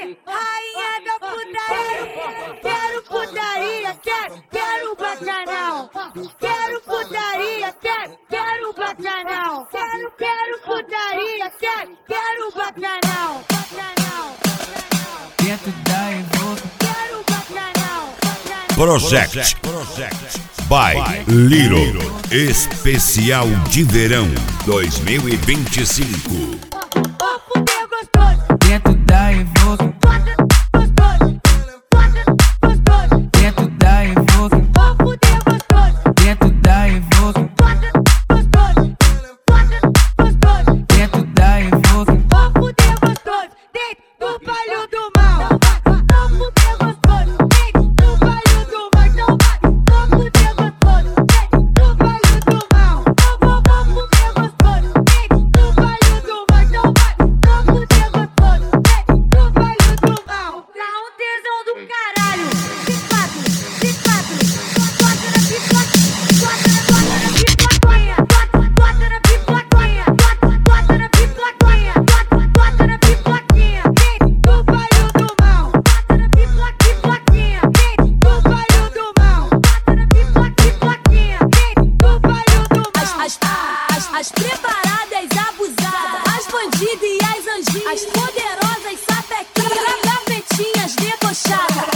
rainha da putaria. Quero putaria, quero bacanal. Quero putaria, quero bacanal. Quero putaria, quero bacanal. Dentro da Evoque. Quero bacanal. Project by Little Especial de Verão 2025. Ó, fuder gostoso. Dentro da Evoque. Gostoso. Gostoso. Dentro da Evoque. Ó, fuder gostoso. Dentro da Evoque. Gostoso. Gostoso. Dentro da Evoque. Ó, fuder gostoso. Dentro do palho do mal. Ó, fuder gostoso. Dentro do palho do mal. Então vai. Ó, fuder gostoso. Dentro do palho do mal. Ó, fuder gostoso. Dentro do palho do mal. Então vai. Ó, fuder gostoso. Dentro do palho do mal. Dá um tesão do caralho. De quatro. Bota na pipoquinha. Bota na pipoquinha. Bota na pipoquinha. Bota na pipoquinha. Bota na pipoquinha. Dentro do palho do mal. Bota na pipoquinha. Dentro do palho do mal. Bota na pipoquinha. Dentro do palho do mal. As preparadas abusadas, as bandidas e as anjinhas, as poderosas sapequinhas, gavetinhas debochadas.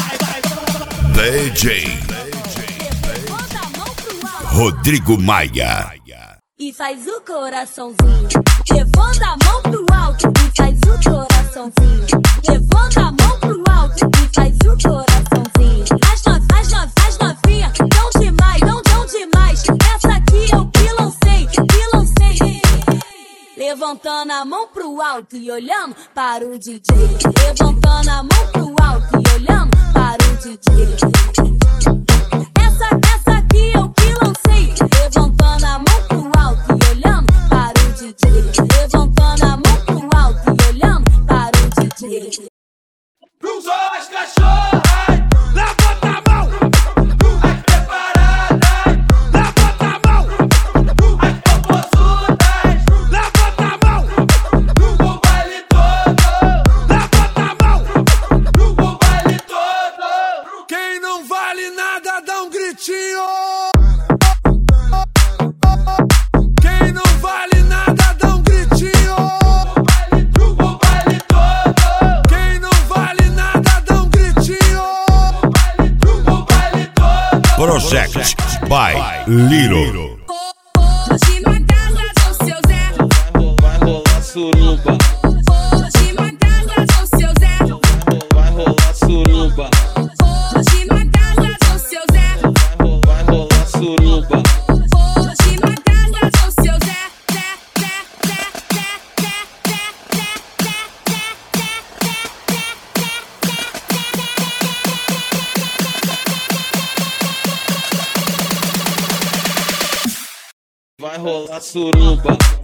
DJ Levanta a mão pro alto Rodrigo Maia. e faz o coraçãozinho. Levanta a mão pro alto e faz o coraçãozinho. Levanta a mão pro alto e faz o coraçãozinho. As novinhas dão demais, dão demais. Essa aqui eu que lancei. Levantando a mão pro alto e olhando para o DJ. Levantando a mão pro alto e olhando para o DJ. Essa aqui eu que lancei. Levantando a mão pro alto e olhando para o DJ. Levantando a mão pro alto e olhando para o DJ. Cruzou as cachorras, levanta a mão. As preparadas, levanta a mão. As popozudas, levanta a mão. No baile todo, levanta a mão. No baile todo. Quem não vale nada dá um gritinho. Quem não vale nada dá um gritinho. No baile todo. Quem não vale nada dá um gritinho. No baile todo. Project by Little. Hoje matada com seu Zé. Vai rolar suruba, Hoje matada com seu Zé. vai rolar suruba, Hoje matada com seu Zé. vai rolar suruba. Hoje matada com seu Zé. Vai rolar suruba.